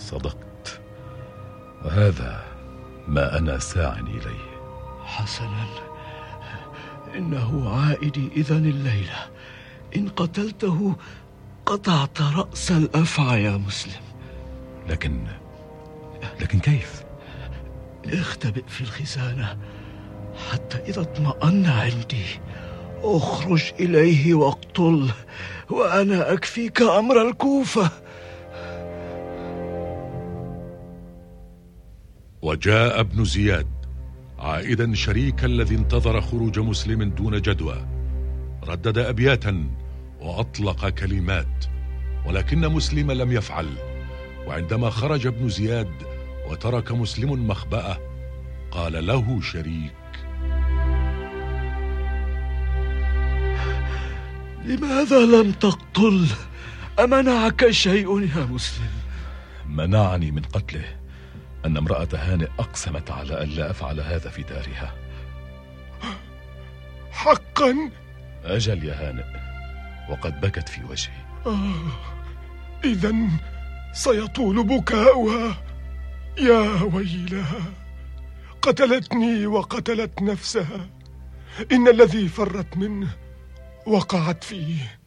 صدقت، وهذا ما أنا ساع إليه. حسنا، إنه عائدي إذن الليلة. إن قتلته قطعت رأس الأفعى يا مسلم. لكن كيف؟ اختبئ في الخزانة حتى إذا اطمأن عندي اخرج إليه واقتله، وأنا أكفيك أمر الكوفة. وجاء ابن زياد عائدا شريك الذي انتظر خروج مسلم دون جدوى، ردد أبياتا وأطلق كلمات، ولكن مسلم لم يفعل. وعندما خرج ابن زياد وترك مسلم مخبأه، قال له شريك: لماذا لم تقتل؟ أمنعك شيء يا مسلم؟ منعني من قتله أن امرأة هانئ أقسمت على ألا أفعل هذا في دارها. حقا؟ أجل يا هانئ، وقد بكت في وجهي. إذن سيطول بكاؤها. يا ويلها، قتلتني وقتلت نفسها. إن الذي فرت منه وقعت فيه.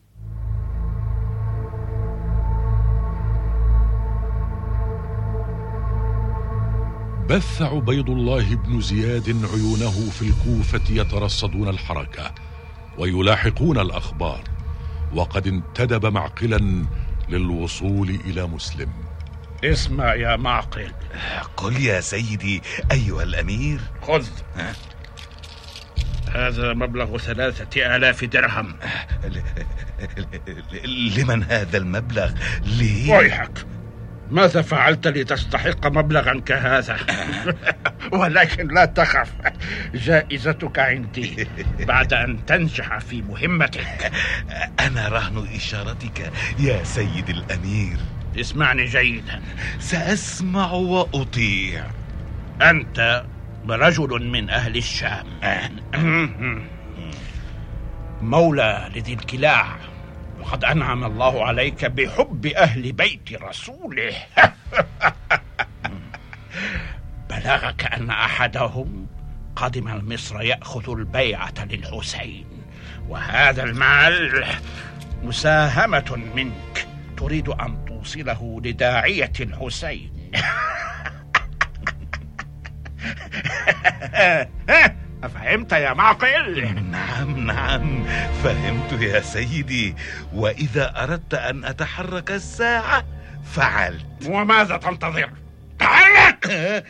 بث عبيد الله بن زياد عيونه في الكوفة يترصدون الحركة ويلاحقون الأخبار، وقد انتدب معقلا للوصول إلى مسلم. اسمع يا معقل. قل يا سيدي أيها الأمير. خذ، هذا مبلغ 3000 درهم. لمن هذا المبلغ؟ لي؟ ويحك، ماذا فعلت لتستحق مبلغا كهذا؟ ولكن لا تخف، جائزتك عندي بعد أن تنجح في مهمتك. أنا رهن إشارتك يا سيد الأمير. اسمعني جيدا. سأسمع وأطيع. أنت رجل من أهل الشام، مولى لذي الكلاع، وقد أنعم الله عليك بحب أهل بيت رسوله. بلغك أن أحدهم قدم مصر يأخذ البيعة للحسين، وهذا المال مساهمة منك تريد أن توصله لداعية الحسين. أفهمت يا معقل؟ نعم فهمت يا سيدي، وإذا أردت أن أتحرك الساعة فعلت. وماذا تنتظر؟ تحرك!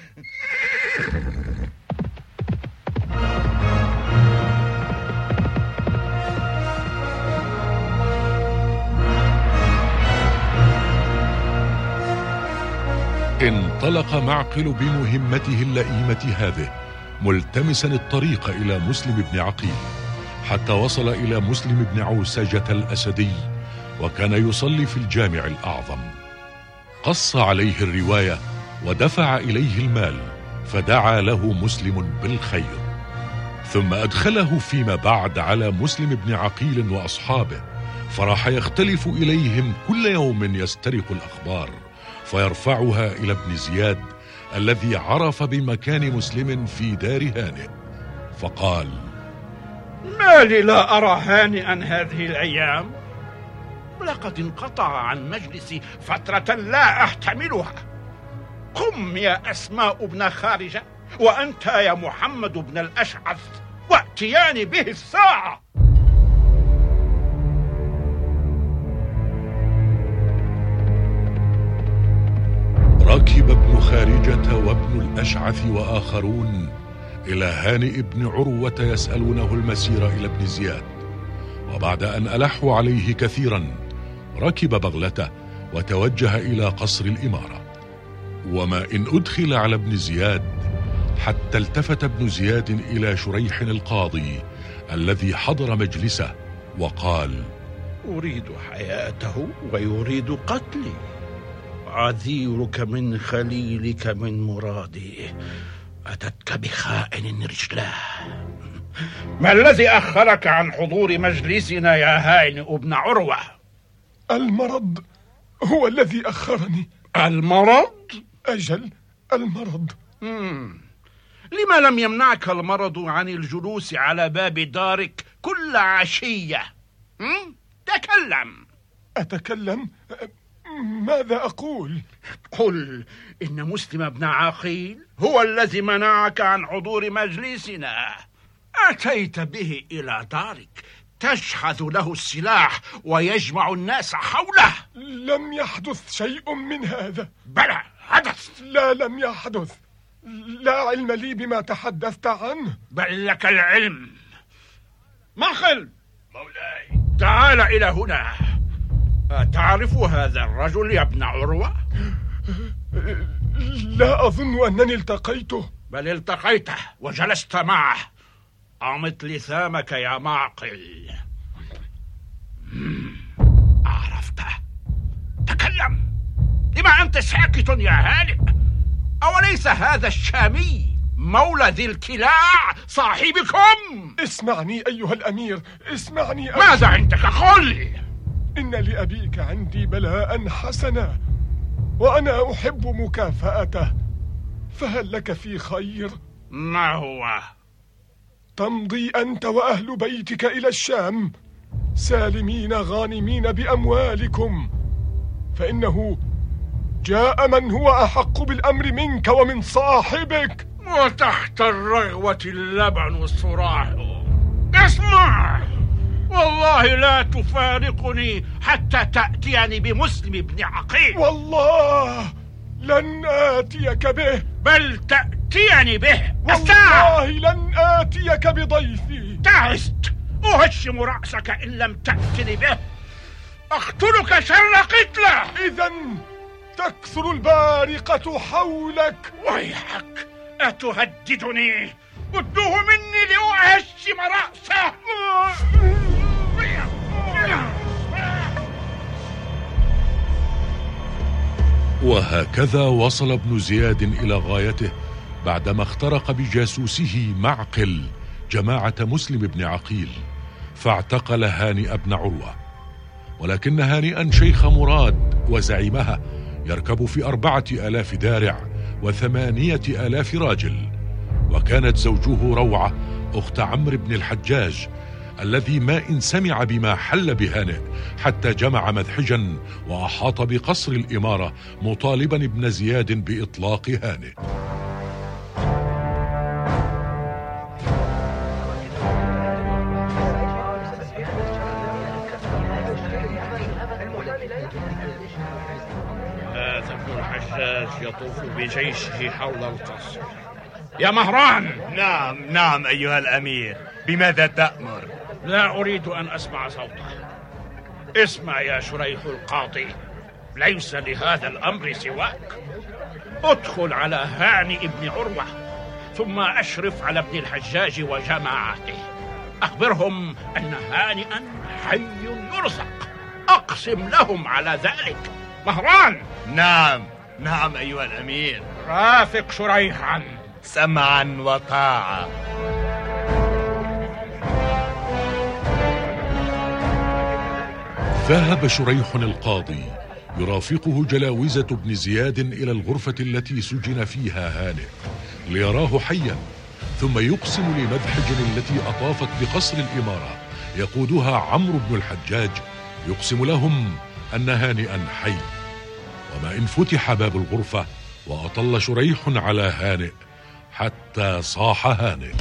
انطلق معقل بمهمته اللئيمة هذه ملتمسا الطريق إلى مسلم بن عقيل، حتى وصل إلى مسلم بن عوسجة الأسدي، وكان يصلي في الجامع الأعظم. قص عليه الرواية ودفع إليه المال، فدعا له مسلم بالخير، ثم أدخله فيما بعد على مسلم بن عقيل وأصحابه، فراح يختلف إليهم كل يوم يسترق الأخبار فيرفعها إلى ابن زياد الذي عرف بمكان مسلم في دار هانئ، فقال: ما لي لا أرى هانئا هذه الأيام؟ لقد انقطع عن مجلسي فترة لا أحتملها. قم يا أسماء بن خارجة، وأنت يا محمد بن الأشعث، وأتياني به الساعة. ركب ابن خارجة وابن الأشعث وآخرون إلى هانئ بن عروة يسألونه المسير إلى ابن زياد، وبعد أن ألحوا عليه كثيرا ركب بغلته وتوجه إلى قصر الإمارة. وما إن أدخل على ابن زياد حتى التفت ابن زياد إلى شريح القاضي الذي حضر مجلسه وقال: أريد حياته ويريد قتلي، عذيرك من خليلك من مرادي، أتتك بخائن رجلاه. ما الذي أخرك عن حضور مجلسنا يا هانئ بن عروة؟ المرض هو الذي أخرني. المرض؟ أجل، المرض. لما لم يمنعك المرض عن الجلوس على باب دارك كل عشية؟ تكلم. أتكلم؟ ماذا أقول؟ قل إن مسلم بن عقيل هو الذي منعك عن حضور مجلسنا. أتيت به إلى دارك تشحذ له السلاح ويجمع الناس حوله. لم يحدث شيء من هذا. بلى حدث. لا، لم يحدث. لا علم لي بما تحدثت عنه. بل لك العلم. مخل مولاي، تعال إلى هنا. تعرف هذا الرجل يا ابن عروة؟ لا أظن أنني التقيته. بل التقيته وجلست معه. أمط لثامك يا معقل. عرفته. تكلم. لما أنت ساكت يا هانئ؟ أوليس هذا الشامي مولى ذي الكلاع صاحبكم؟ اسمعني أيها الأمير، اسمعني. ماذا عندك؟ قل. إن لأبيك عندي بلاء حسنا وأنا أحب مكافأته، فهل لك في خير؟ ما هو؟ تمضي أنت وأهل بيتك إلى الشام سالمين غانمين بأموالكم، فإنه جاء من هو أحق بالأمر منك ومن صاحبك. وتحت الرغوة اللبن الصراح. اسمع، والله لا تفارقني حتى تأتيني بمسلم بن عقيل. والله لن آتيك به. بل تأتيني به. والله لن آتيك بضيفي. تعست. أهشم رأسك إن لم تأتني به. أقتلك شر قتلة. إذن تكثر البارقة حولك. ويحك، أتهددني؟ ادوه مني لأهشم رأسه. وهكذا وصل ابن زياد إلى غايته بعدما اخترق بجاسوسه معقل جماعة مسلم بن عقيل، فاعتقل هانئ بن عروة. ولكن هانئا شيخ مراد وزعيمها يركب في 4000 دارع و8000 راجل. وكانت زوجه روعة أخت عمرو بن الحجاج الذي ما إن سمع بما حل بهانئ حتى جمع مذحجا وأحاط بقصر الإمارة مطالبا ابن زياد بإطلاق هانئ. هذا ابن الحجاج يطوف بجيشه حول القصر. يا مهران. نعم أيها الأمير، بماذا تأمر؟ لا أريد أن أسمع صوته. اسمع يا شريح القاضي، ليس لهذا الأمر سواك. ادخل على هانئ بن عروة ثم أشرف على ابن الحجاج وجماعته. أخبرهم أن هانئا حي يرزق. أقسم لهم على ذلك. مهران. نعم أيها الأمير. رافق شريحا. سمعا وطاعة. ذهب شريح القاضي يرافقه جلاوزة بن زياد إلى الغرفة التي سجن فيها هانئ ليراه حيا، ثم يقسم لمذحج التي أطافت بقصر الإمارة يقودها عمرو بن الحجاج، يقسم لهم أن هانئا حي. وما إن فتح باب الغرفة وأطل شريح على هانئ حتى صاح هانئ: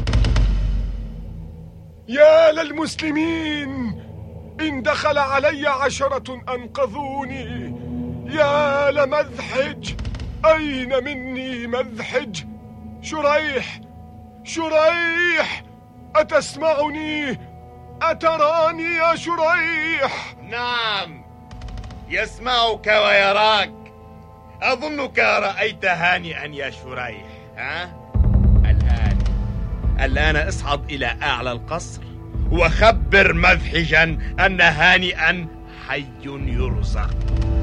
يا للمسلمين، إن دخل علي 10 أنقذوني. يا لمذحج، أين مني مذحج؟ شريح، أتسمعني؟ أتراني يا شريح؟ نعم، يسمعك ويراك. أظنك رأيت هانئا يا شريح. الآن اصعد إلى أعلى القصر وخبر مذحجا أن هانئا حي يرزق.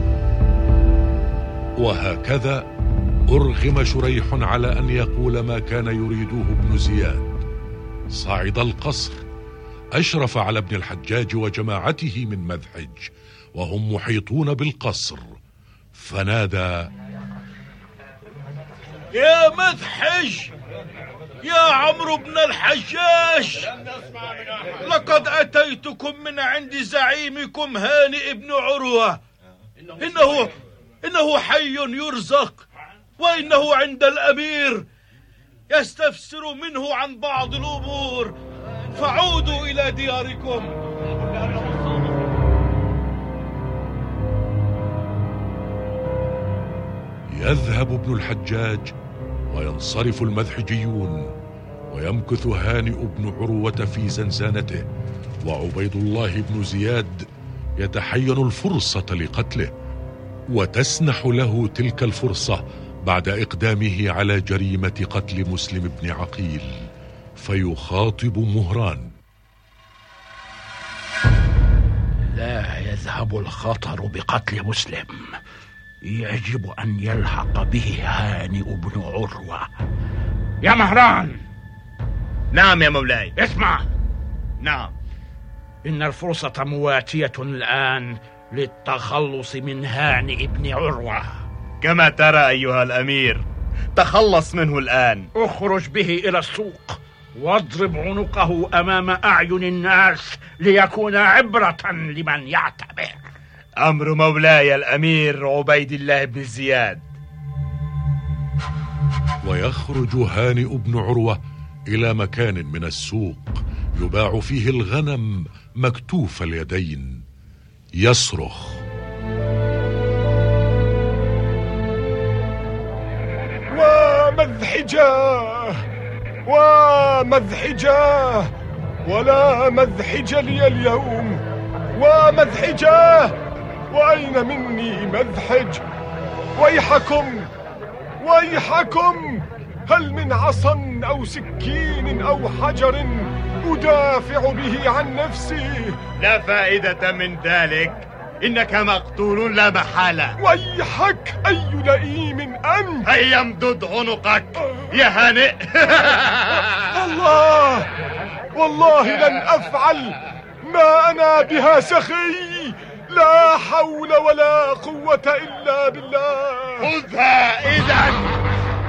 وهكذا أرغم شريح على أن يقول ما كان يريده ابن زياد. صعد القصر، أشرف على ابن الحجاج وجماعته من مذحج وهم محيطون بالقصر، فنادى: يا مذحج، يا عمرو بن الحجاج، لقد أتيتكم من عند زعيمكم هانئ بن عروة. إنه حي يرزق، وإنه عند الأمير يستفسر منه عن بعض الأمور، فعودوا إلى دياركم. يذهب ابن الحجاج وينصرف المذحجيون، ويمكث هانئ بن عروة في زنزانته، وعبيد الله بن زياد يتحين الفرصة لقتله، وتسنح له تلك الفرصة بعد إقدامه على جريمة قتل مسلم بن عقيل، فيخاطب مهران: لا يذهب الخطر بقتل مسلم، يجب أن يلحق به هانئ بن عروة. يا مهران. نعم يا مولاي. اسمع. نعم. إن الفرصة مواتية الآن للتخلص من هانئ بن عروة. كما ترى أيها الأمير، تخلص منه الآن. اخرج به إلى السوق واضرب عنقه أمام أعين الناس ليكون عبرة لمن يعتبر. أمر مولاي الأمير عبيد الله بن زياد. ويخرج هانئ بن عروة إلى مكان من السوق يباع فيه الغنم مكتوف اليدين، يصرخ: ومذحجاه ومذحجاه، ولا مذحج لي اليوم، ومذحجاه، وأين مني مذحج؟ ويحكم ويحكم، هل من عصا أو سكين أو حجر أدافع به عن نفسي؟ لا فائدة من ذلك، إنك مقتول لا محالة. ويحك، أي لئيم أنت! هيا امدد عنقك يا هانئ. والله لن أفعل، ما أنا بها سخي، لا حول ولا قوة إلا بالله. خذها إذن.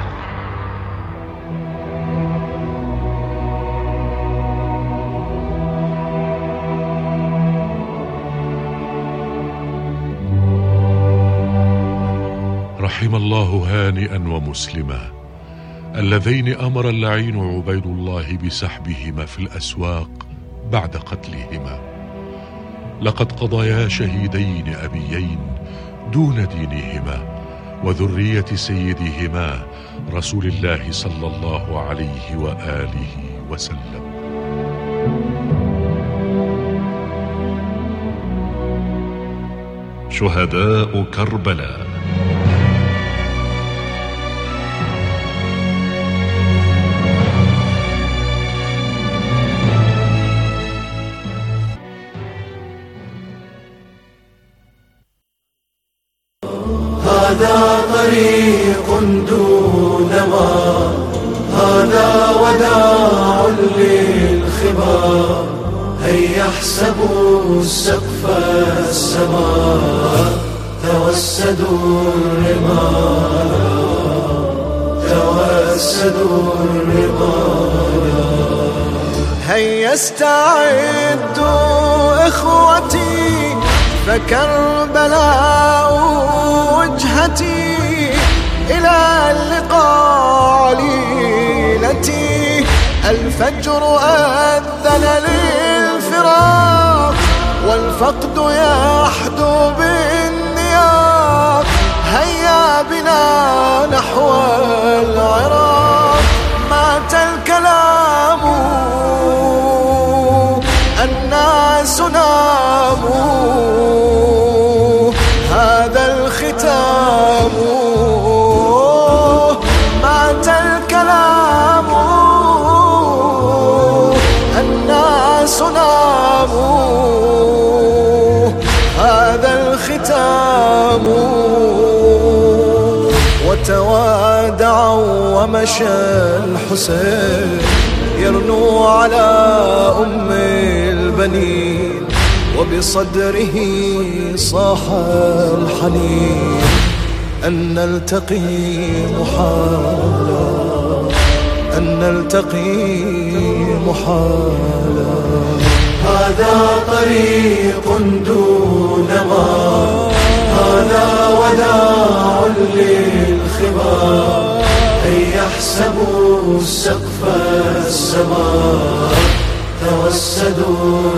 رحم الله هانئا ومسلما اللذين أمر اللعين عبيد الله بسحبهما في الأسواق بعد قتلهما. لقد قضيا شهيدين أبيين دون دينهما وذرية سيدهما رسول الله صلى الله عليه وآله وسلم. شهداء كربلاء. هذا طريق دون ما، هذا وداع للخبا، هيا احسبوا سقف السماء، توسدوا الرمال، توسدوا الرمال. هيا استعدوا إخوتي، فكربلاء وجهتي، إلى اللقاء عليلتي. الفجر أذن للفراق، والفقد يحدو بالنياق. هيا بنا نحو العراق، مات الكلام، الناس ناموا، هذا الختام. مات الكلام، الناس ناموا، هذا الختام. وتوادعوا ومشى الحسين يرنو على أم البنين، وبصدره صاح الحنين. أن نلتقي محالا، أن نلتقي محالا. هذا طريق دون ما، هذا وداع للخبا. أن يحسبوا سقف السماء توسدوا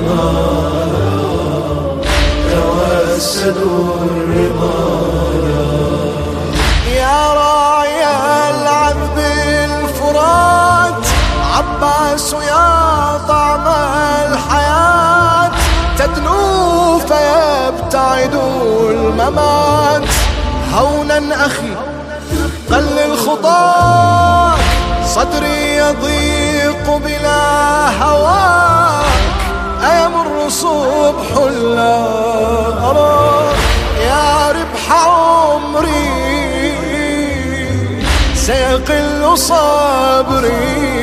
الرمال، توسدوا الرمال. يا راعي العذب الفرات عباس يا طعم الحياة، تدنو فيبتعد الممات. هونا أخي قلل خطاك، صدري يضيق بلا هواك. أيمر صبح لا أراك، يا ربح عمري سيقل صبري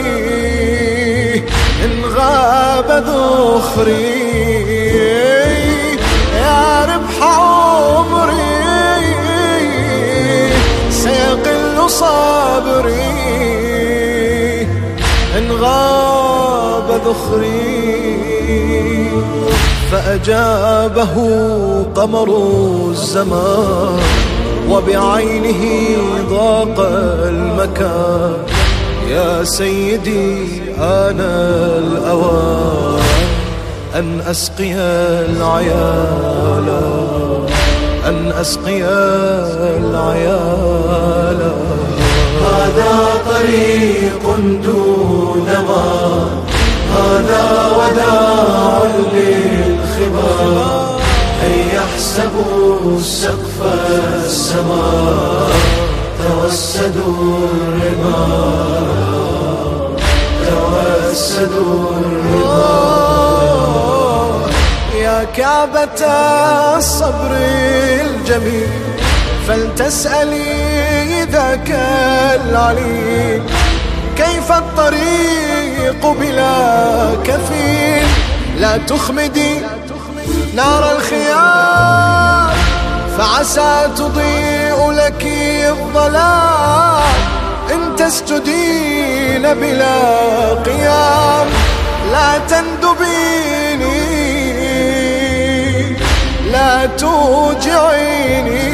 إن غاب ذخري. يا ربح عمري سيقل صبري إن غاب ذخري. فأجابه قمر الزمان وبعينه ضاق المكان. يا سيدي آن الأوان أن أسقي العيال، أن أسقي العيال. هذا طريق دون ما، هذا وداع للخبا. أن يحسبوا سقف السماء توسدوا الرمال، توسدوا الرمال. يا كعبة الصبر الجميل فلتسألي ذاك العليم. كيف الطريق بلا كفيل؟ لا تخمدي نار الخيام فعسى تضيء لك الظلام. إن تسجدين بلا قيام لا تندبيني، لا توجعيني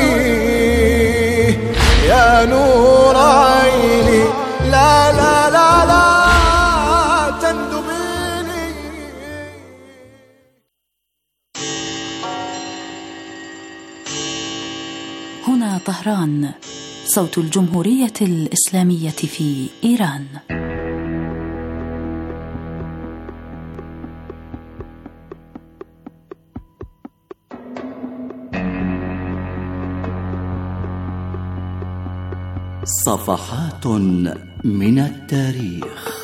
يا نور عيني. لا لا لا لا تندبيني. هنا طهران، صوت الجمهورية الإسلامية في إيران. صفحات من التاريخ.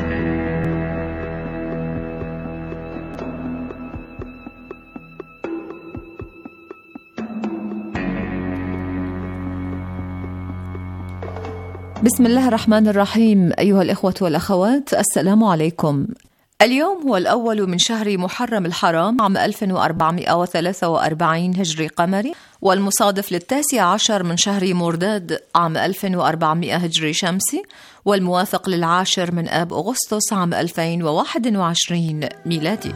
بسم الله الرحمن الرحيم. أيها الإخوة والأخوات، السلام عليكم. اليوم هو الأول من شهر محرم الحرام عام 1443 هجري قمري، والمصادف ل19 من شهر مرداد عام 1400 هجري شمسي، والموافق ل10 من آب أغسطس عام 2021 ميلادي.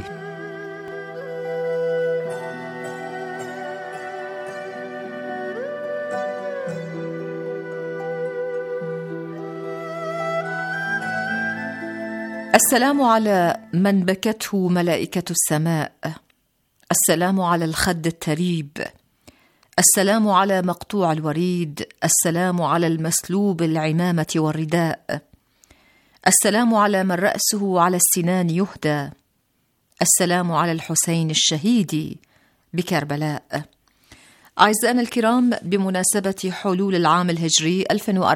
السلام على من بكته ملائكة السماء، السلام على الخد التريب، السلام على مقطوع الوريد، السلام على المسلوب العمامة والرداء، السلام على من رأسه على السنان يهدى، السلام على الحسين الشهيد بكربلاء. أعزائنا الكرام، بمناسبة حلول العام الهجري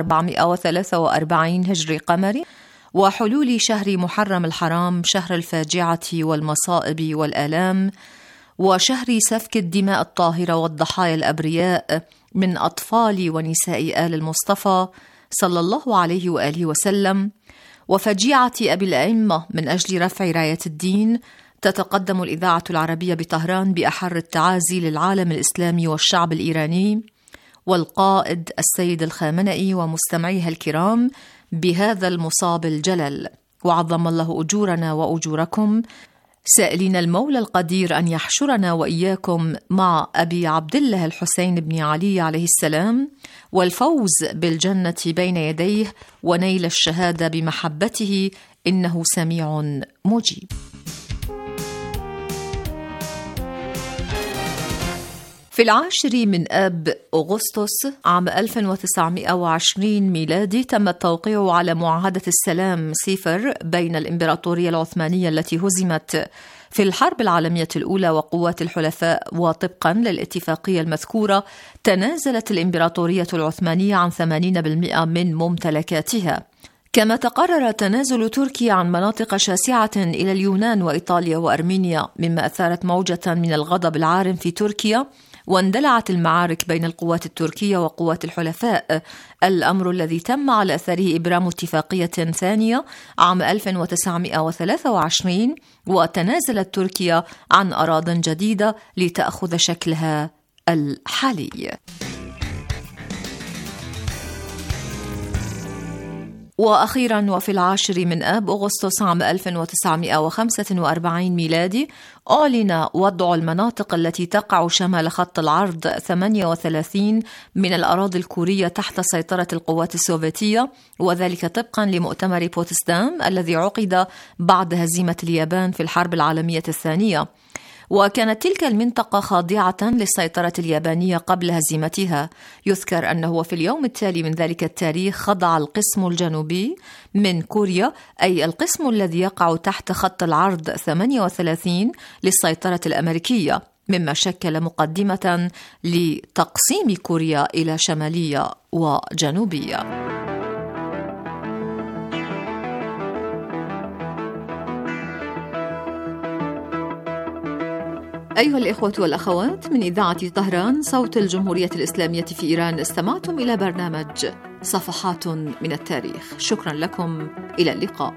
1443 هجري قمري وحلول شهر محرم الحرام، شهر الفاجعة والمصائب والآلام، وشهر سفك الدماء الطاهرة والضحايا الأبرياء من أطفال ونساء آل المصطفى صلى الله عليه وآله وسلم، وفجيعة أبي الأئمة من أجل رفع راية الدين، تتقدم الإذاعة العربية بطهران بأحر التعازي للعالم الإسلامي والشعب الإيراني، والقائد السيد الخامنئي ومستمعيها الكرام بهذا المصاب الجلل، وعظم الله أجورنا وأجوركم، سائلين المولى القدير أن يحشرنا وإياكم مع أبي عبد الله الحسين بن علي عليه السلام، والفوز بالجنة بين يديه ونيل الشهادة بمحبته، إنه سميع مجيب. في 10 من آب أغسطس عام 1920 ميلادي تم التوقيع على معاهدة السلام سيفر بين الإمبراطورية العثمانية التي هزمت في الحرب العالمية الأولى وقوات الحلفاء، وطبقا للاتفاقية المذكورة تنازلت الإمبراطورية العثمانية عن 80% من ممتلكاتها. كما تقرر تنازل تركيا عن مناطق شاسعة إلى اليونان وإيطاليا وأرمينيا، مما أثارت موجة من الغضب العارم في تركيا، واندلعت المعارك بين القوات التركية وقوات الحلفاء، الأمر الذي تم على أثره إبرام اتفاقية ثانية عام 1923، وتنازلت تركيا عن أراضٍ جديدة لتأخذ شكلها الحالي. وأخيرا وفي 10 من آب أغسطس عام 1945 ميلادي أعلن وضع المناطق التي تقع شمال خط العرض 38 من الأراضي الكورية تحت سيطرة القوات السوفيتية، وذلك طبقا لمؤتمر بوتسدام الذي عقد بعد هزيمة اليابان في الحرب العالمية الثانية. وكانت تلك المنطقة خاضعة للسيطرة اليابانية قبل هزيمتها. يذكر أنه في اليوم التالي من ذلك التاريخ خضع القسم الجنوبي من كوريا، أي القسم الذي يقع تحت خط العرض 38 للسيطرة الأمريكية، مما شكل مقدمة لتقسيم كوريا إلى شمالية وجنوبية. أيها الإخوة والأخوات، من إذاعة طهران صوت الجمهورية الإسلامية في إيران، استمعتم إلى برنامج صفحات من التاريخ. شكرا لكم، إلى اللقاء.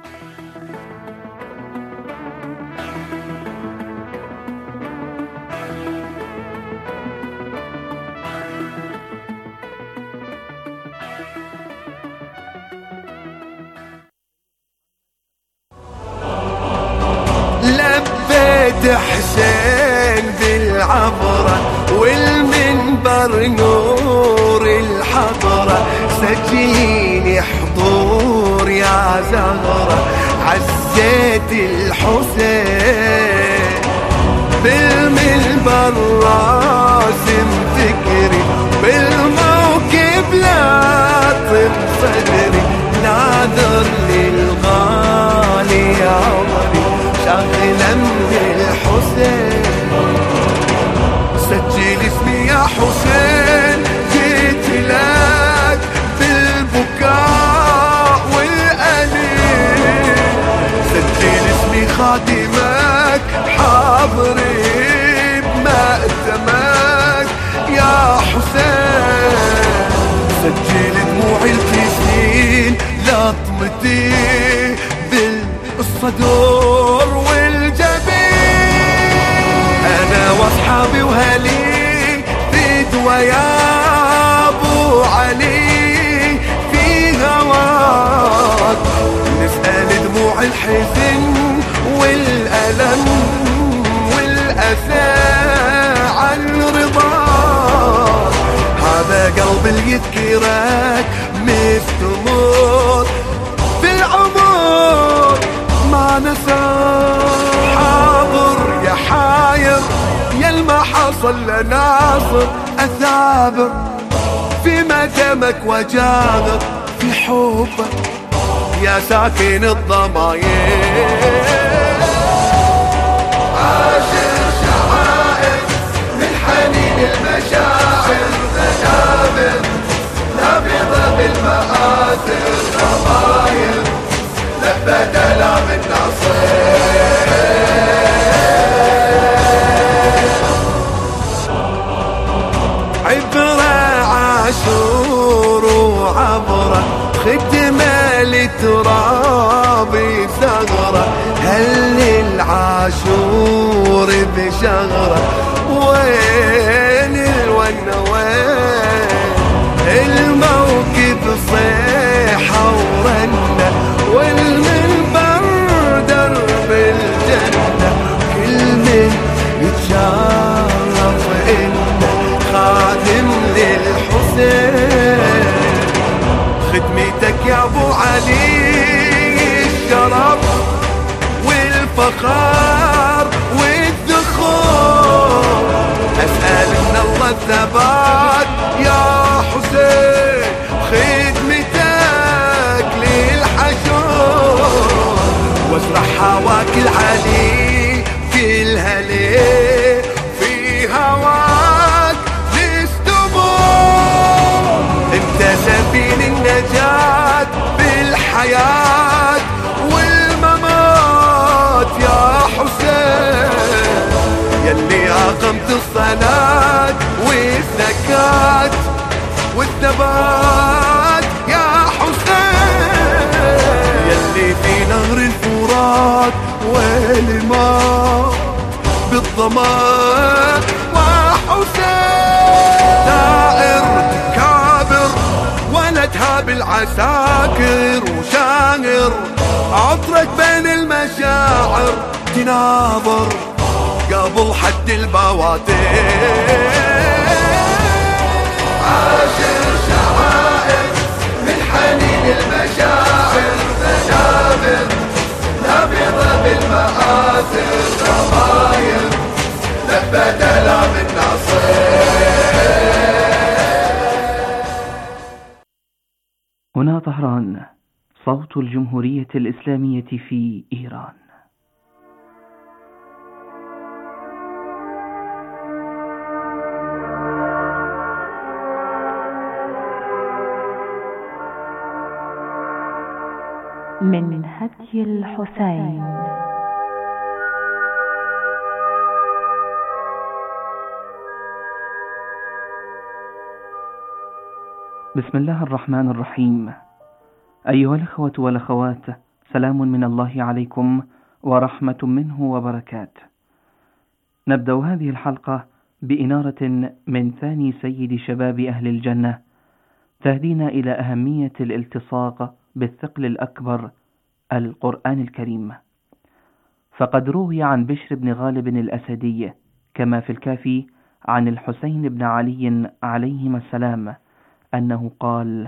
لبيت حسين بالعبرة والمنبر نور الحضرة، سجيني حضور يا زهرة عزيت الحسين، بالمنبر راسم فكري بالموكب لاطم صدري، ناظر للغالي عمري شغلة من الحسين، سجل اسمي يا حسين، جيت لك بالبكاء والأنين، سجل اسمي خادمك حاضري بمأتمك يا حسين، سجل دموعي الكسين لطمتي بالصدور والجبين، أنا واصحابي وهلي فدوى يا أبو علي في هواك، نسأل دموع الحزن والألم والأسى عن رضاك، هذا قلب اللي يذكرك مستمر في العمر ما نساك، حاضر يا حاير يا الما حصل لناصر، أثابر في مدمك وجاغر في حبك يا ساكن الضماير، عاشر شعائر من حنين المشاعر، تجابر نبضة بالمآثر، ضماير لبت آلام الناصر، عبرة عاشور وعبرة خدمة لترابي ثغرة، هل العاشور بشغرة، وين الون وين الموكب صيحة ورنة والمنبر درب الجنة، كل من يتشرف إنه خادم للحسين. خدمتك يا أبو علي الشرف والفخار والذخور، أسأل من الله الثبات يا حسين، خدمتك للحشور، وازرع هواك العلي كلها ليه في هواك للسموم. انت سفين النجاة بالحياة والممات يا حسين، يلي أقمت الصلاة والزكاة والثبات يا حسين، يلي في نهر الفرات والماء بالضمان وحسين. دائر كابر ولدها بالعساكر وشاعر، عطرك بين المشاعر تناظر قبل حد البوادر. عاشر شعائر من حنين المشاعر، مجابر نبض بالمآثر، ضماير لبت آلام الناصر. هنا طهران، صوت الجمهورية الإسلامية في إيران. من هدي الحسين. بسم الله الرحمن الرحيم. أيها الأخوة والأخوات، سلام من الله عليكم ورحمة منه وبركاته. نبدأ هذه الحلقة بإنارة من ثاني سيد شباب أهل الجنة تهدينا إلى أهمية الالتصاق بالثقل الأكبر، القرآن الكريم. فقد روي عن بشر بن غالب الأسدي كما في الكافي عن الحسين بن علي عليهما السلام أنه قال: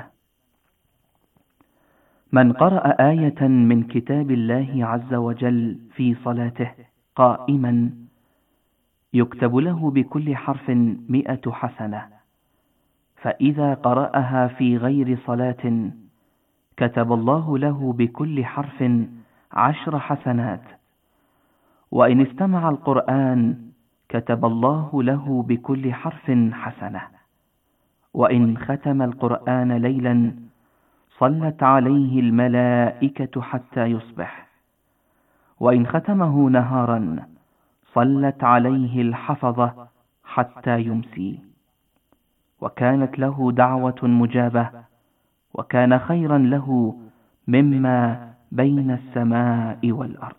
من قرأ آية من كتاب الله عز وجل في صلاته قائما يكتب له بكل حرف 100 حسنة، فإذا قرأها في غير صلاة كتب الله له بكل حرف 10 حسنات، وإن استمع القرآن كتب الله له بكل حرف حسنة، وإن ختم القرآن ليلا صلت عليه الملائكة حتى يصبح، وإن ختمه نهارا صلت عليه الحفظة حتى يمسي، وكانت له دعوة مجابة، وكان خيرا له مما بين السماء والأرض.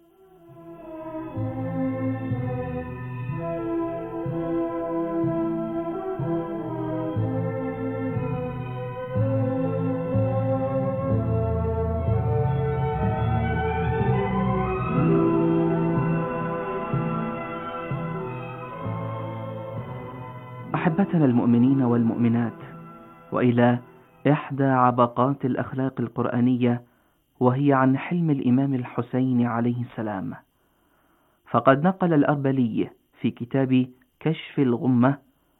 أحبتنا المؤمنين والمؤمنات، وإلى إحدى عبقات الأخلاق القرآنية، وهي عن حلم الإمام الحسين عليه السلام. فقد نقل الأربلي في كتاب كشف الغمة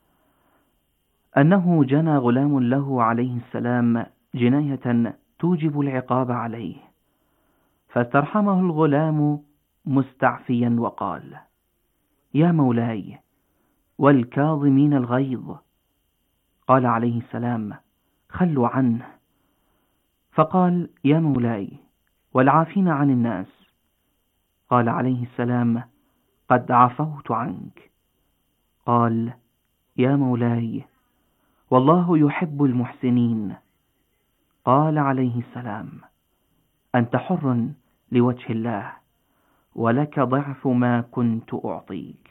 أنه جنى غلام له عليه السلام جناية توجب العقاب عليه، فاسترحمه الغلام مستعفيا وقال: يا مولاي، والكاظمين الغيظ. قال عليه السلام: خلوا عنه. فقال: يا مولاي، والعافين عن الناس. قال عليه السلام: قد عفوت عنك. قال: يا مولاي، والله يحب المحسنين. قال عليه السلام: أنت حر لوجه الله، ولك ضعف ما كنت أعطيك.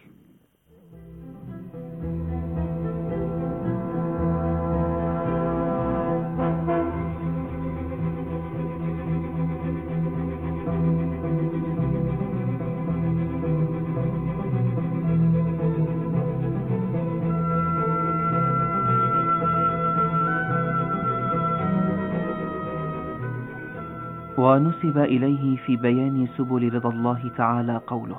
ونسب إليه في بيان سبل رضا الله تعالى قوله: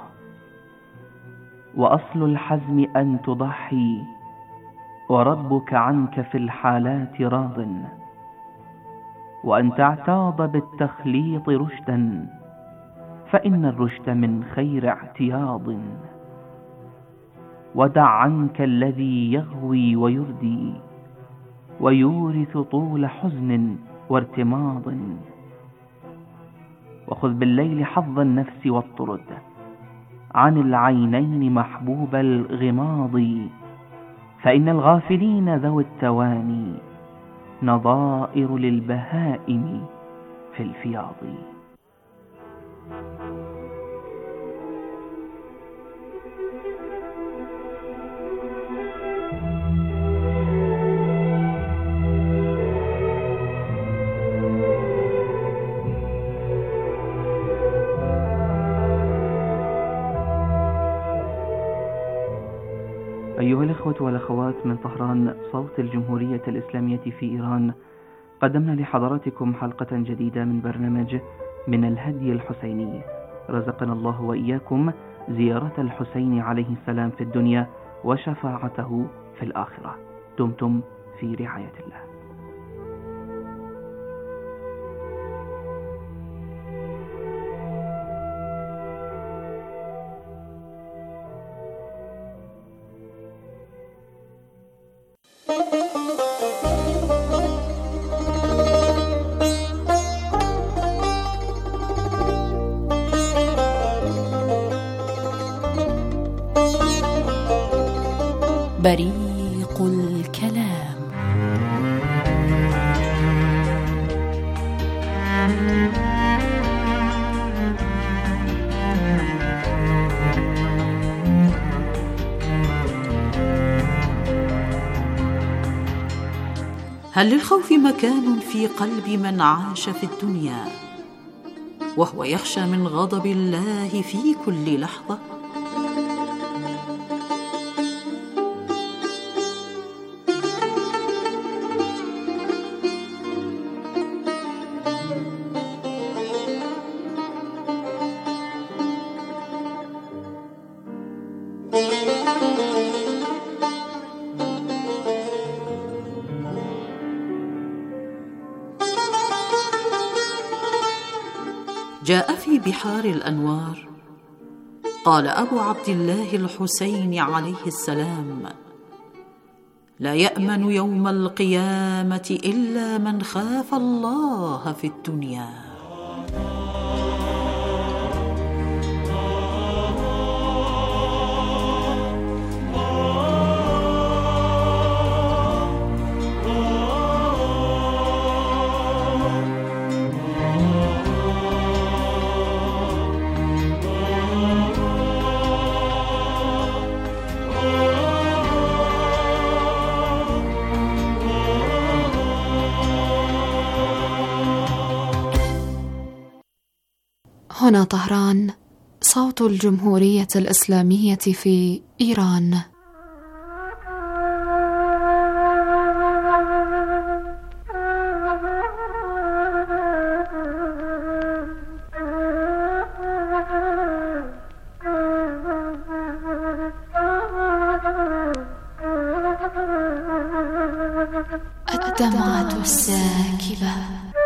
وأصل الحزم أن تضحي وربك عنك في الحالات راض، وأن تعتاض بالتخليط رشدا، فإن الرشد من خير اعتياض، ودع عنك الذي يغوي ويردي ويورث طول حزن وارتماض، وخذ بالليل حظ النفس واطرد عن العينين محبوب الغماض، فإن الغافلين ذوي التواني نظائر للبهائم في الفياض. أيها الإخوة والأخوات، من طهران صوت الجمهورية الإسلامية في إيران، قدمنا لحضراتكم حلقة جديدة من برنامج من الهدي الحسيني. رزقنا الله وإياكم زيارة الحسين عليه السلام في الدنيا وشفاعته في الآخرة. دمتم في رعاية الله. بريق الكلام. هل للخوف مكان في قلب من عاش في الدنيا وهو يخشى من غضب الله في كل لحظة؟ جاء في بحار الأنوار قال أبو عبد الله الحسين عليه السلام: لا يأمن يوم القيامة إلا من خاف الله في الدنيا. هنا طهران، صوت الجمهورية الإسلامية في إيران. الدمعة الساكبة.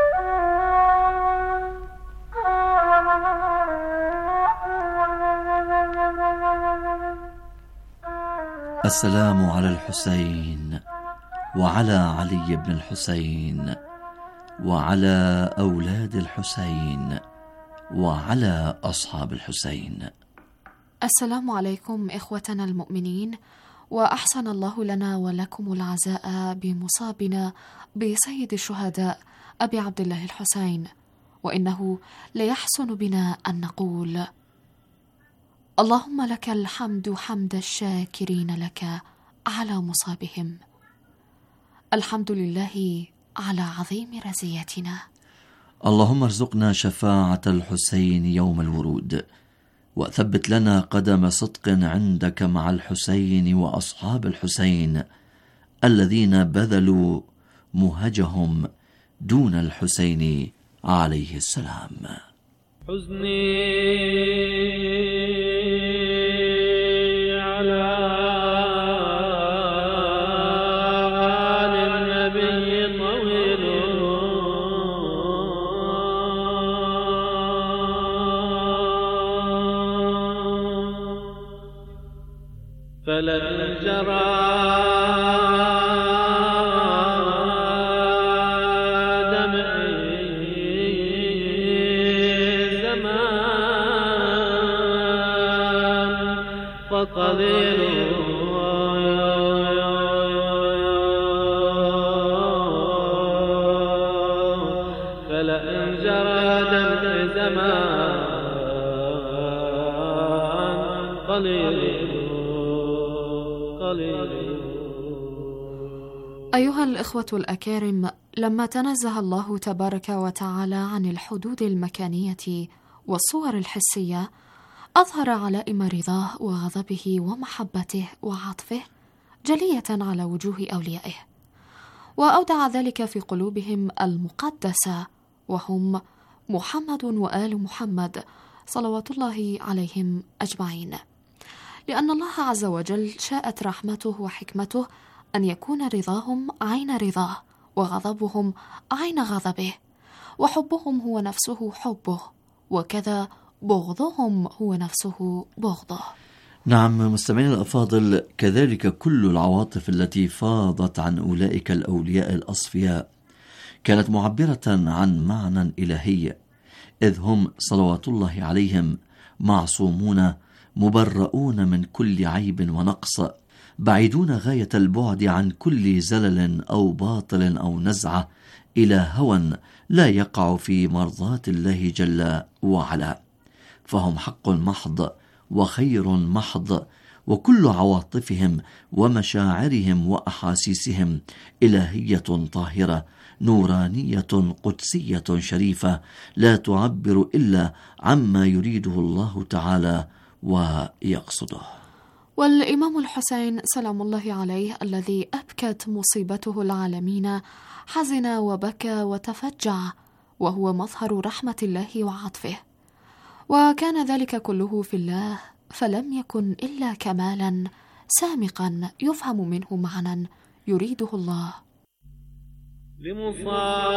السلام على الحسين وعلى علي بن الحسين وعلى أولاد الحسين وعلى أصحاب الحسين. السلام عليكم إخوتنا المؤمنين، وأحسن الله لنا ولكم العزاء بمصابنا بسيد الشهداء أبي عبد الله الحسين، وإنه ليحسن بنا أن نقول: اللهم لك الحمد حمد الشاكرين لك على مصابهم، الحمد لله على عظيم رزيتنا. اللهم ارزقنا شفاعة الحسين يوم الورود، وثبت لنا قدم صدق عندك مع الحسين وأصحاب الحسين الذين بذلوا مهجهم دون الحسين عليه السلام. حزني على آل النبي طويل، فلن جرى قليل، فلئن جرى دمع زمان قليل. أيها الإخوة الأكارم، لما تنزه الله تبارك وتعالى عن الحدود المكانية والصور الحسية، أظهر علائم رضاه وغضبه ومحبته وعطفه جلية على وجوه أوليائه، وأودع ذلك في قلوبهم المقدسة، وهم محمد وآل محمد صلوات الله عليهم أجمعين، لأن الله عز وجل شاءت رحمته وحكمته أن يكون رضاهم عين رضاه، وغضبهم عين غضبه، وحبهم هو نفسه حبه، وكذا بغضهم هو نفسه بغضه. نعم مستمعين الأفاضل، كذلك كل العواطف التي فاضت عن أولئك الأولياء الأصفياء كانت معبرة عن معنى إلهي، إذ هم صلوات الله عليهم معصومون مبرؤون من كل عيب ونقص، بعيدون غاية البعد عن كل زلل أو باطل أو نزعة إلى هوى لا يقع في مرضاة الله جل وعلا، فهم حق محض وخير محض، وكل عواطفهم ومشاعرهم وأحاسيسهم إلهية طاهرة نورانية قدسية شريفة، لا تعبر إلا عما يريده الله تعالى ويقصده. والإمام الحسين سلام الله عليه الذي أبكت مصيبته العالمين حزن وبكى وتفجع، وهو مظهر رحمة الله وعطفه، وكان ذلك كله في الله، فلم يكن إلا كمالا سامقا يفهم منه معنى يريده الله. لمصابهم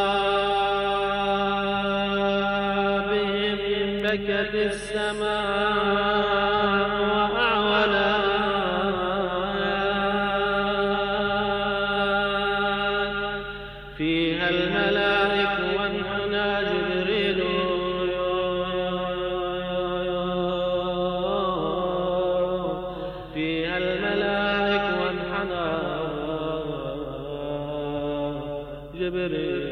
بكت السماء وأعولى، فيها الملائك وانحنى جبريل، فيها الملائك وانحنى جبريل.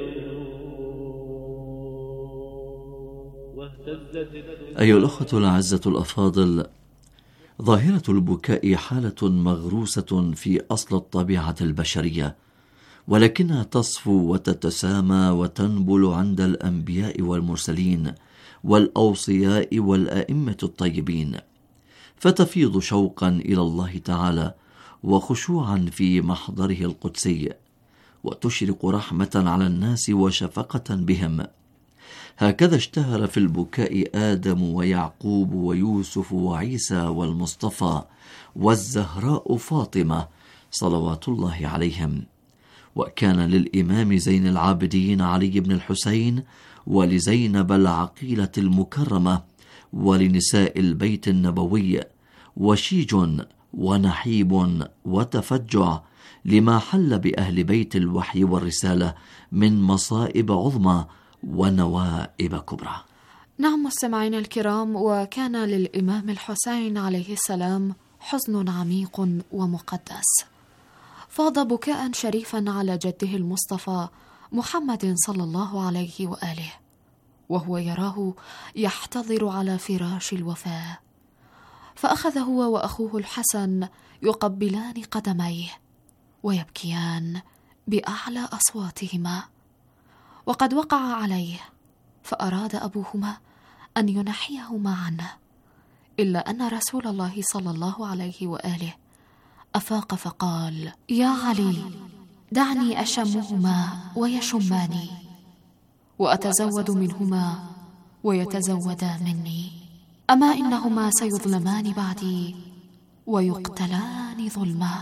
أيها الأخوة الأعزة الأفاضل، ظاهرة البكاء حالة مغروسة في أصل الطبيعة البشرية، ولكنها تصفو وتتسامى وتنبل عند الأنبياء والمرسلين والأوصياء والآئمة الطيبين، فتفيض شوقا إلى الله تعالى وخشوعا في محضره القدسي، وتشرق رحمة على الناس وشفقة بهم. هكذا اشتهر في البكاء آدم ويعقوب ويوسف وعيسى والمصطفى والزهراء فاطمة صلوات الله عليهم. وكان للإمام زين العابدين علي بن الحسين ولزينب العقيلة المكرمة ولنساء البيت النبوي وشيج ونحيب وتفجع لما حل بأهل بيت الوحي والرسالة من مصائب عظمى ونوائب كبرى. نعم مستمعين الكرام، وكان للإمام الحسين عليه السلام حزن عميق ومقدس، فاض بكاء شريفا على جده المصطفى محمد صلى الله عليه وآله، وهو يراه يحتضر على فراش الوفاة، فأخذ هو وأخوه الحسن يقبلان قدميه ويبكيان بأعلى أصواتهما، وقد وقع عليه، فأراد أبوهما أن ينحيهما عنه، إلا أن رسول الله صلى الله عليه وآله أفاق فقال: يا علي، دعني أشمهما ويشماني. وأتزود منهما ويتزودا مني. أما إنهما سيظلمان بعدي ويقتلان ظلما.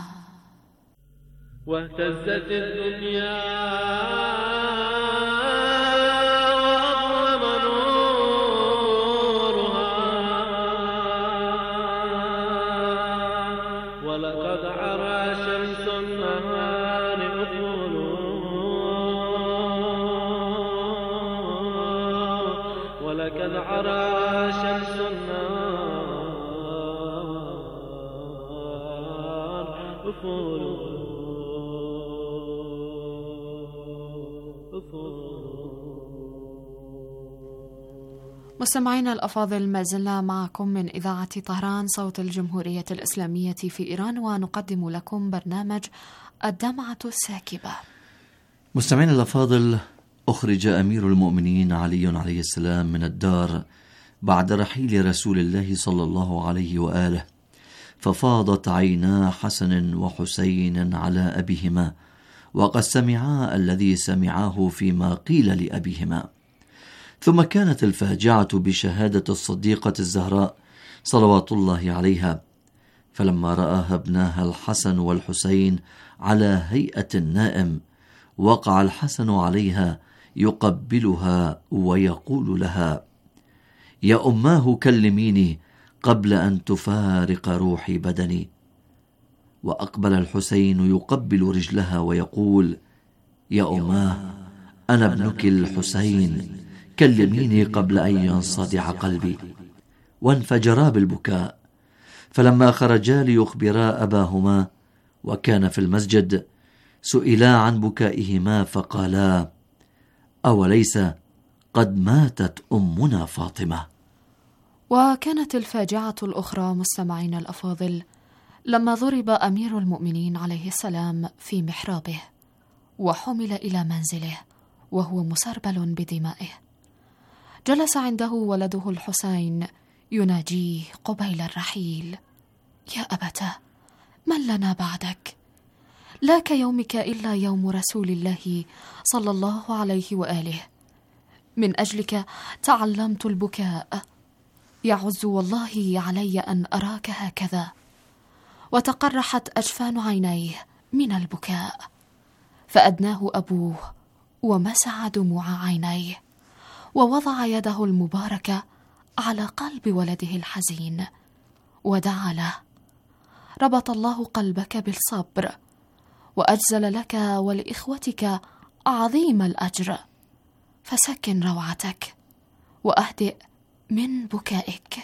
واهتزت الدنيا ولقد عرى شمس النهار أفول ولقد عرى شمس النهار أفول. مستمعينا الأفاضل، ما زلنا معكم من إذاعة طهران صوت الجمهورية الإسلامية في إيران، ونقدم لكم برنامج الدمعة الساكبة. مستمعينا الأفاضل، أخرج أمير المؤمنين علي عليه السلام من الدار بعد رحيل رسول الله صلى الله عليه وآله، ففاضت عينا حسن وحسين على أبيهما، وقد سمعا الذي سمعاه فيما قيل لأبيهما. ثم كانت الفاجعة بشهادة الصديقة الزهراء صلوات الله عليها، فلما رآها ابناها الحسن والحسين على هيئة النائم، وقع الحسن عليها يقبلها ويقول لها: يا أماه كلميني قبل أن تفارق روحي بدني. وأقبل الحسين يقبل رجلها ويقول: يا أماه، أنا ابنك الحسين، كلميني قبل أن ينصدع قلبي. وانفجرا بالبكاء. فلما خرجا ليخبرا أباهما وكان في المسجد، سئلا عن بكائهما فقالا: أوليس قد ماتت أمنا فاطمة؟ وكانت الفاجعة الأخرى مستمعين الأفاضل لما ضرب أمير المؤمنين عليه السلام في محرابه، وحمل إلى منزله وهو مسربل بدمائه. جلس عنده ولده الحسين يناجيه قبيل الرحيل: يا أبتاه، من لنا بعدك؟ لا كيومك إلا يوم رسول الله صلى الله عليه وآله. من أجلك تعلمت البكاء، يعز والله علي أن أراك هكذا. وتقرحت أجفان عينيه من البكاء، فأدناه أبوه ومسح دموع عينيه، ووضع يده المباركة على قلب ولده الحزين ودعا له: ربط الله قلبك بالصبر، وأجزل لك ولإخوتك عظيم الأجر، فسكن روعتك وأهدئ من بكائك.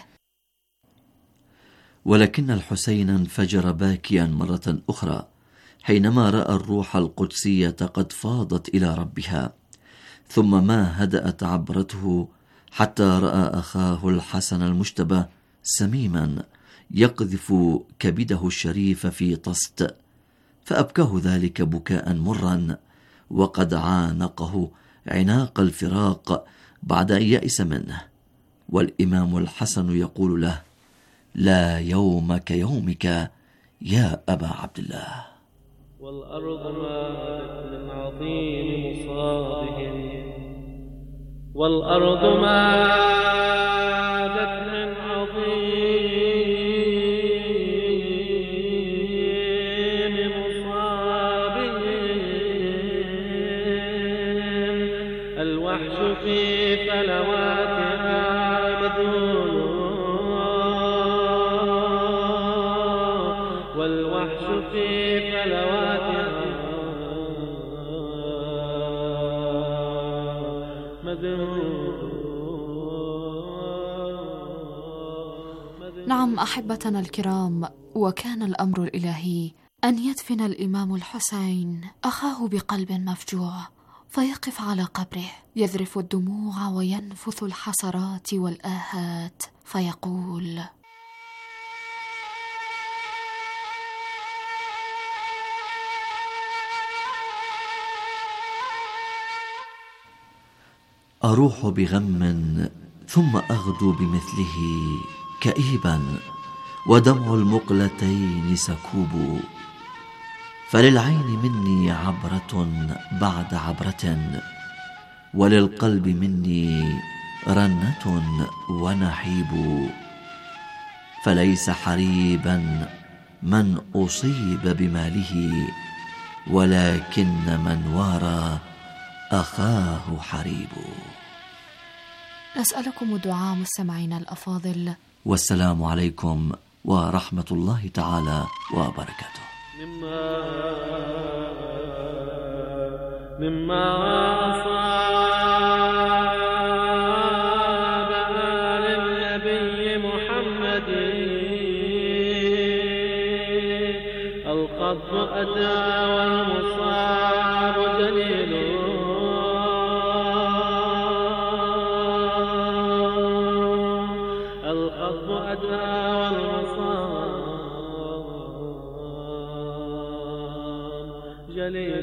ولكن الحسين انفجر باكيا مرة أخرى حينما رأى الروح القدسية قد فاضت إلى ربها، ثم ما هدأت عبرته حتى رأى أخاه الحسن المجتبى سميما يقذف كبده الشريف في طست، فأبكاه ذلك بكاء مرا، وقد عانقه عناق الفراق بعد أن يئس منه. والإمام الحسن يقول له: لا يوم كيومك يا أبا عبد الله. والأرض ماتت من عظيم مصابهم، والأرض ماتت من عظيم مصابهم. الوحش في فلواتها مذهول، والوحش في فلواتها نعم أحبتنا الكرام، وكان الأمر الإلهي أن يدفن الإمام الحسين أخاه بقلب مفجوع، فيقف على قبره يذرف الدموع وينفث الحسرات والآهات، فيقول: أروح بغم ثم أغدو بمثله كئيبا، ودمع المقلتين سكوب، فللعين مني عبرة بعد عبرة، وللقلب مني رنة ونحيب، فليس حريبا من أصيب بماله، ولكن من وارى أخاه حريب. نسألكم الدعاء مستمعينا الأفاضل، والسلام عليكم ورحمة الله تعالى وبركاته. مما أصاب آل النبي محمد القصد أدى والمصاب جليل، القصد أدى والمصاب جليل.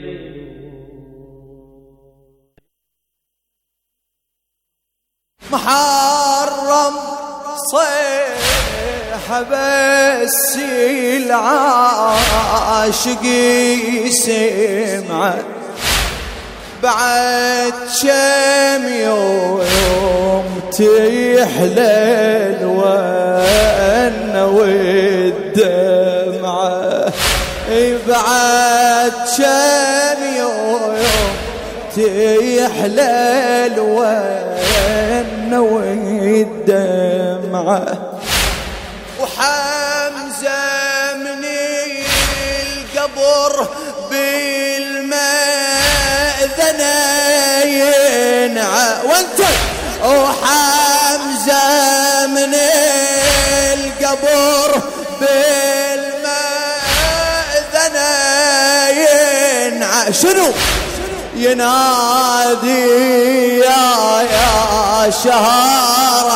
محرم صيحب السيل عاشقي سمعه، بعد كم يوم تحلى الون والدمعه، بعد كم يوم تحلى الون والدمعه، وحمزة من القبر بالمأذنة ينعى، وانت وحمزة من القبر بالمأذنة ينعى، شنو ينادي يا شهر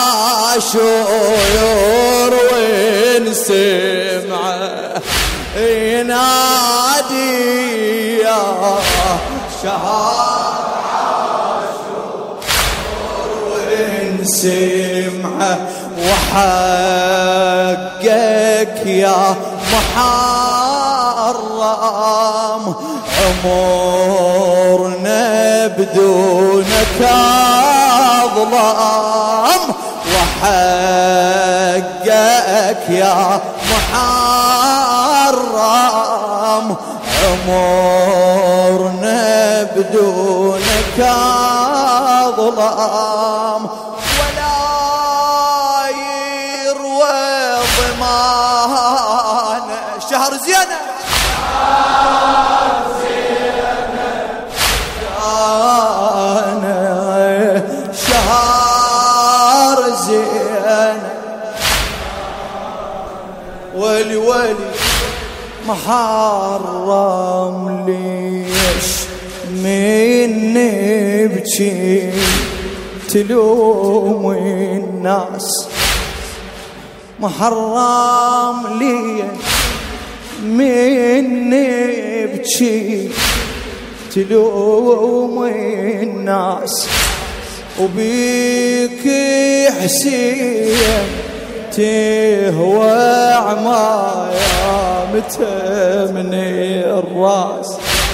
عاشور وين سمعه، ينادي يا شهر عاشور وين سمعه، وحقك يا محرم أمورنا بدونك أظلام، وحقك يا محرم أمورنا بدونك أظلام، ولا يروى ضمان شهر زينة شهر زينة، ولي ولي محرم ليش مني بجي تلوم الناس، محرم ليش مني بجي تلوم الناس، وبيك حسين تهوى عمايا متمن الراس،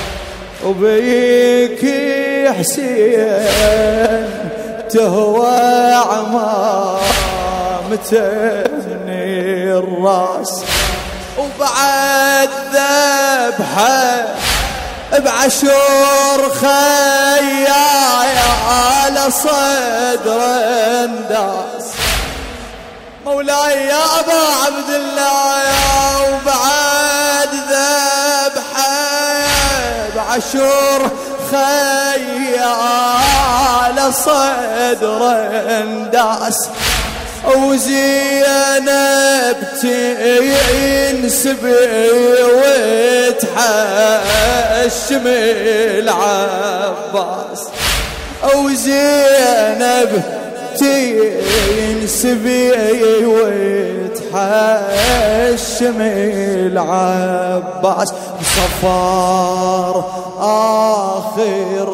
وبيك حسين تهوى عمايا متمن الراس، وبعد ذبحه بعشور خيايا على صدر انداس، مولاي يا ابا عبد الله، وبعد ذبحه بعشور خيايا على صدر انداس، وزينب تنسب وتحشم العباس، وزينب تنسب وتحشم العباس، صفار آخر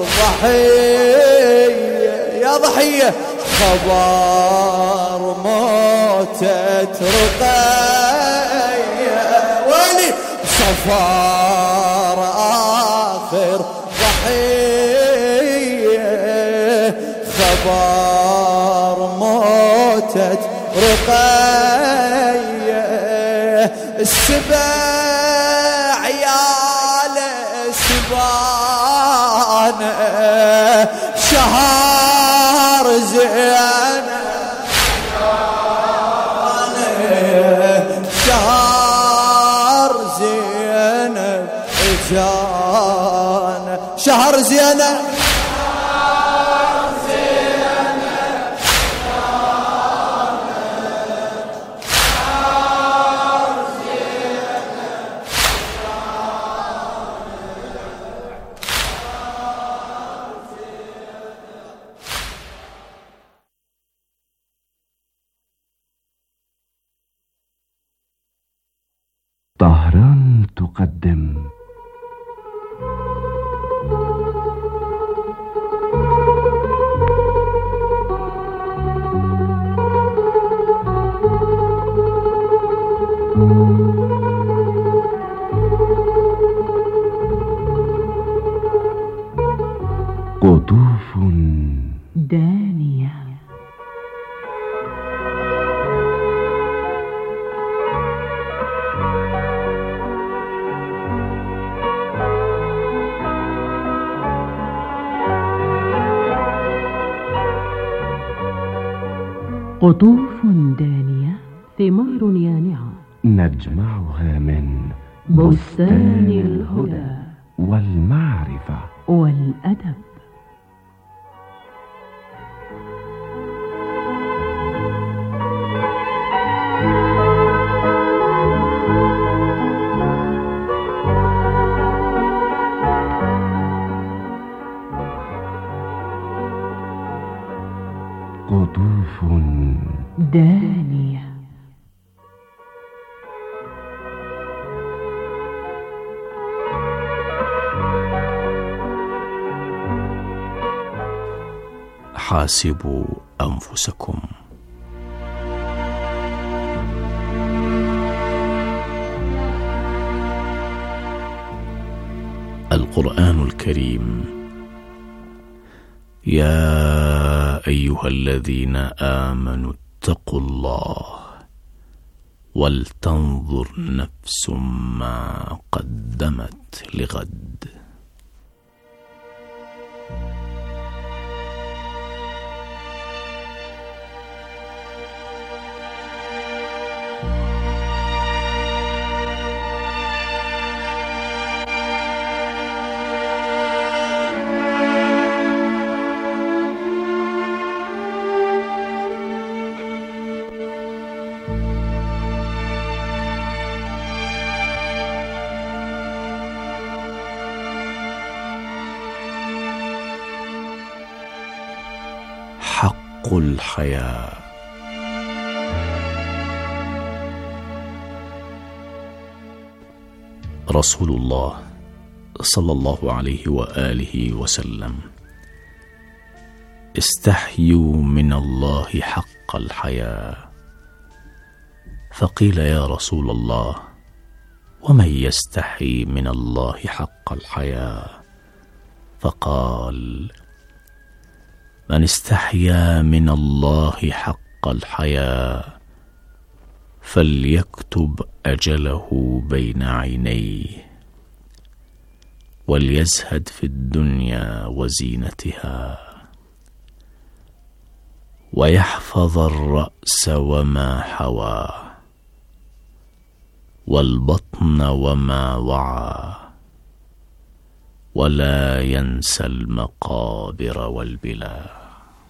ضحية يا ضحية خبر موتة رقية، ولي صفار آخر ضحية الصبر موتت رقية السبع عيال سبانة شهر زينب شهر زينب جانا شهر زينب طهران تقدم قطوف دانية. قطوف دانية ثمار يانعة نجمعها من بستان الهدى والمعرفة والأدب. قطوف دانية. حاسبوا أنفسكم. القرآن الكريم: يا أيها الذين آمنوا اتقوا الله ولتنظر نفس ما قدمت لغد. حق الحياة. رسول الله صلى الله عليه وآله وسلم: استحيوا من الله حق الحياة. فقيل: يا رسول الله، ومن يستحي من الله حق الحياة؟ فقال: من استحيا من الله حق الحياة فليكتب أجله بين عينيه وليزهد في الدنيا وزينتها ويحفظ الرأس وما حوى والبطن وما وعى ولا ينسى المقابر والبلا.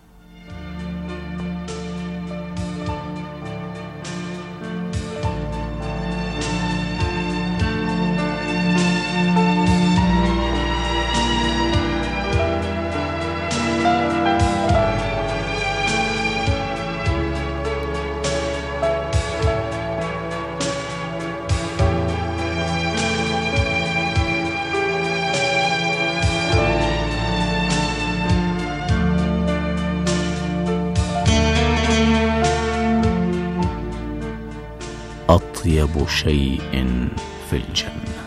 أطيب شيء في الجنة.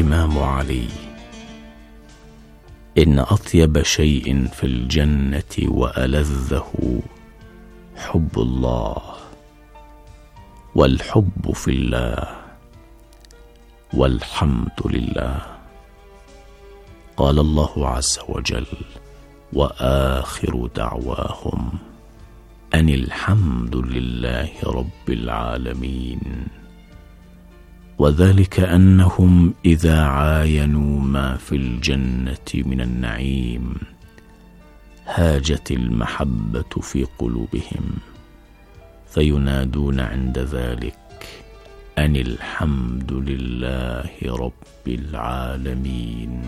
الإمام علي: إن أطيب شيء في الجنة وألذه حب الله، والحب في الله، والحمد لله. قال الله عز وجل: وآخر دعواهم أن الحمد لله رب العالمين. وذلك أنهم إذا عاينوا ما في الجنة من النعيم هاجت المحبة في قلوبهم، فينادون عند ذلك أن الحمد لله رب العالمين.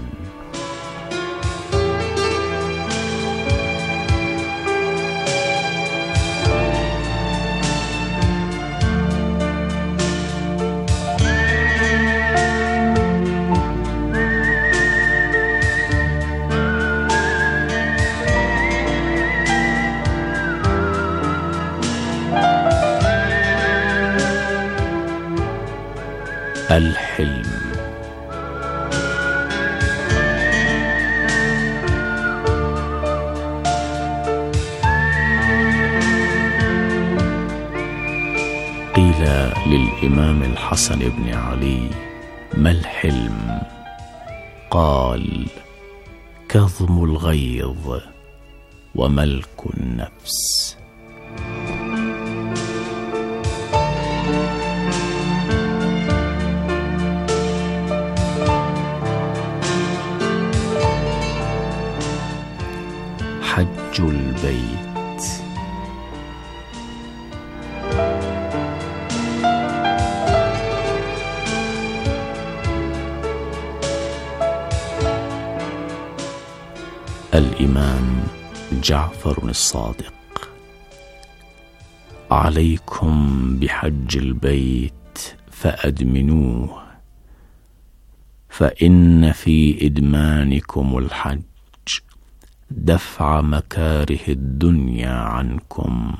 الحلم. قيل للإمام الحسن بن علي: ما الحلم؟ قال: كظم الغيظ وملك النفس. حج البيت. الإمام جعفر الصادق: عليكم بحج البيت فأدمنوه، فإن في إدمانكم الحج دفع مكاره الدنيا عنكم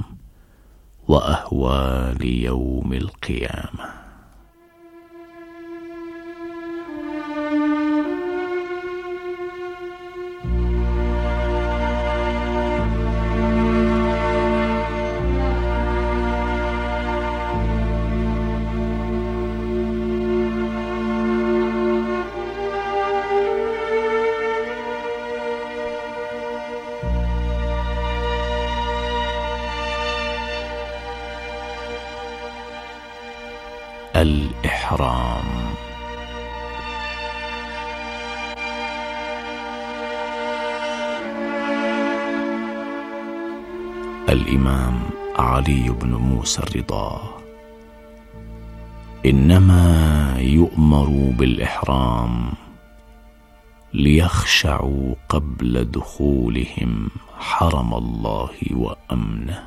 وأهوال يوم القيامة. الإحرام. الإمام علي بن موسى الرضا: إنما يؤمر بالإحرام ليخشعوا قبل دخولهم حرم الله وأمنه،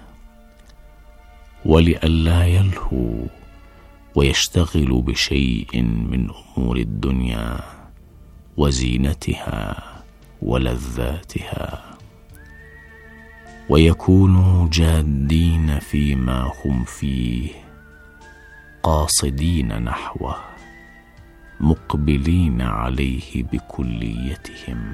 ولئلا يلهوا ويشتغلوا بشيء من أمور الدنيا وزينتها ولذاتها، ويكونوا جادين فيما هم فيه، قاصدين نحوه، مقبلين عليه بكليتهم.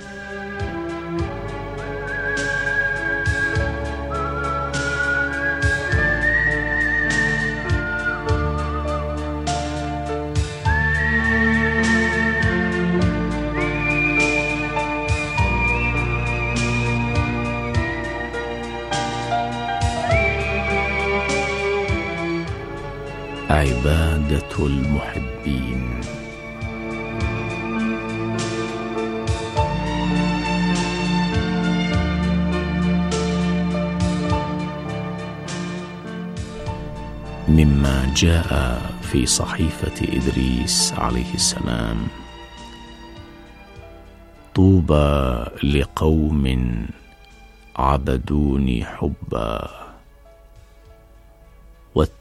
عبادة المحبين. مما جاء في صحيفة إدريس عليه السلام: طوبى لقوم عبدوني حبا